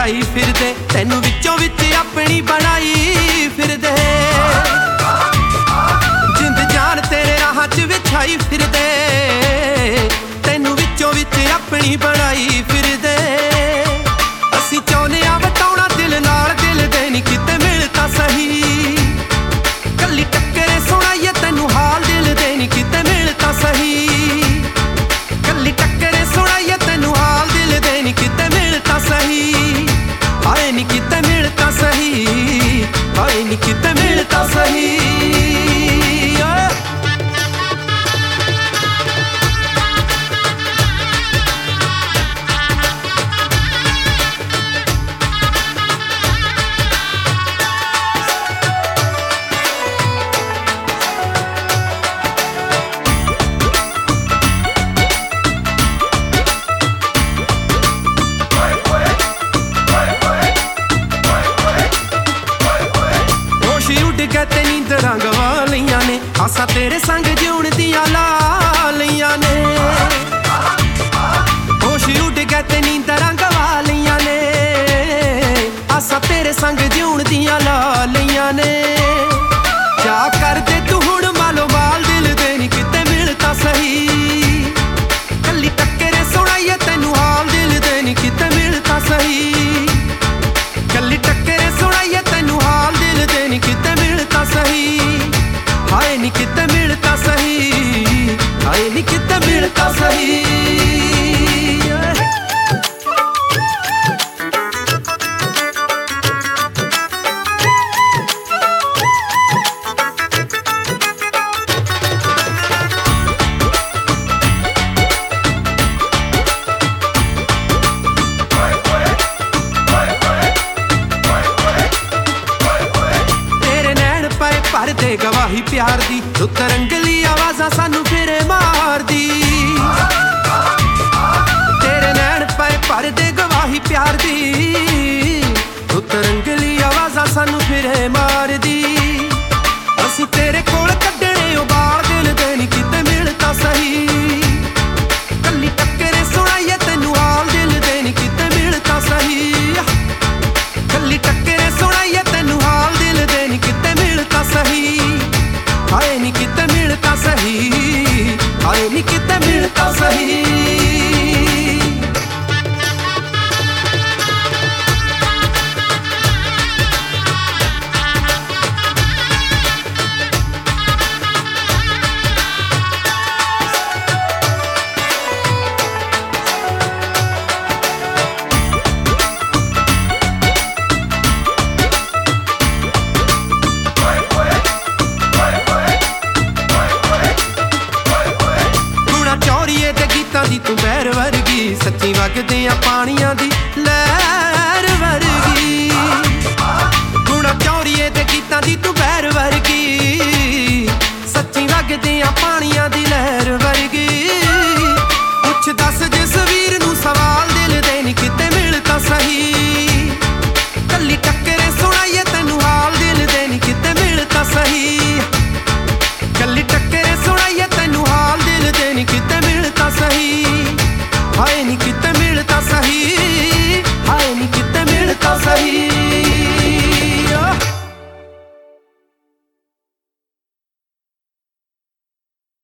ਵਿਛਾਈ ਫਿਰਦੇ, ਤੈਨੂੰ ਵਿੱਚੋਂ ਵਿੱਚ ਆਪਣੀ ਬਣਾਈ ਫਿਰਦੇ। ਜਿੰਦ ਜਾਨ ਤੇਰੇ ਰਾਹਾਂ 'ਚ ਵਿਛਾਈ ਫਿਰਦੇ, ਤੈਨੂੰ ਵਿੱਚੋਂ ਵਿੱਚ ਆਪਣੀ ਬਣਾਈ ਫਿਰਦੇ। ਅਸੀਂ ਚਾਹੁੰਦੇ ਆ ਵਟਾਉਣਾ ਦਿਲ ਨਾਲ, ਦਿਲ ਦੇ ਨੀ ਕਿਤੇ ਮਿਲ ਤਾਂ ਸਹੀ। ਕੱਲੀ ਟੱਕਰੇ ਸੁਣਾਈਏ ਤੈਨੂੰ ਹਾਲ, ਦਿਲ ਦੇ ਨੀ ਕਿਤੇ ਮਿਲ ਤਾਂ ਸਹੀ। ਕੱਲੀ ਟੱਕਰੇ ਸੁਣਾਈਏ ਤੈਨੂੰ ਹਾਲ, ਦਿਲ ਦੇ ਨੀ ਕਿਤੇ ਮਿਲ ਤਾਂ ਸਹੀ। ਹਾਏ ਨੀ ਕਿਤੇ ਮਿਲ ਤਾਂ ਸਹੀ, ਹਾਏ ਨੀ ਕਿਤੇ ਮਿਲ ਤਾਂ ਸਹੀ। ਤੇ ਨੀਂਦਰਾਂ ਗਵਾ ਲਈਆਂ ਨੇ, ਆਸਾਂ ਤੇਰੇ ਸੰਗ ਜਿਉਣ ਦੀਆਂ ਲਾ ਲਈਆਂ ਨੇ। ਹੋਸ਼ ਉੱਡ ਗਏ ਤੇ ਨੀਂਦਰਾਂ ਗਵਾ ਲਈਆਂ ਨੇ, ਆਸਾਂ ਤੇਰੇ ਸੰਗ ਜਿਉਣ ਦੀਆਂ ਲਾ ਲਈਆਂ ਨੇ। ਜਾ ਕਰਦੇ ਤੂੰ ਹੁਣ ਮਾਲੋ ਮਾਲ, ਦਿਲ ਦੇ ਨੀ ਕਿਤੇ ਮਿਲ ਤਾਂ ਸਹੀ। ਕੱਲੀ ਟੱਕਰੇ ਸੁਣਾਈਏ ਤੈਨੂੰ ਹਾਲ, ਦਿਲ ਦੇ ਨੀ ਕਿਤੇ ਮਿਲ ਤਾਂ ਸਹੀ। ਕੱਲੀ ਟੱਕਰੇ ਸੁਣਾਈਏ ਤੈਨੂੰ ਹਾਲ, ਦਿਲ ਦੇ ਨੀ ਕਿਤੇ ਮਿਲ ਤਾਂ ਸਹੀ। ਹਾਏ ਨੀ ਕਿਤੇ ਮਿਲ ਤਾਂ ਸਹੀ, ਹਾਏ ਨੀ ਕਿਤੇ ਮਿਲ ਤਾਂ ਸਹੀ। ਭਰਦੇ ਗਵਾਹੀ ਪਿਆਰ ਦੀ, ਰੁੱਤ ਰੰਗਲੀ ਆਵਾਜ਼ਾਂ ਸਾਨੂੰ ਫਿਰੇ ਮਾਰਦੀ। ਤੇਰੇ ਨੈਣ ਪਏ ਭਰਦੇ ਗਵਾਹੀ ਪਿਆਰ ਦੀ, ਰੁੱਤ ਰੰਗਲੀ ਆਵਾਜ਼ਾਂ ਸਾਨੂੰ ਫਿਰੇ ਮਾਰਦੀ।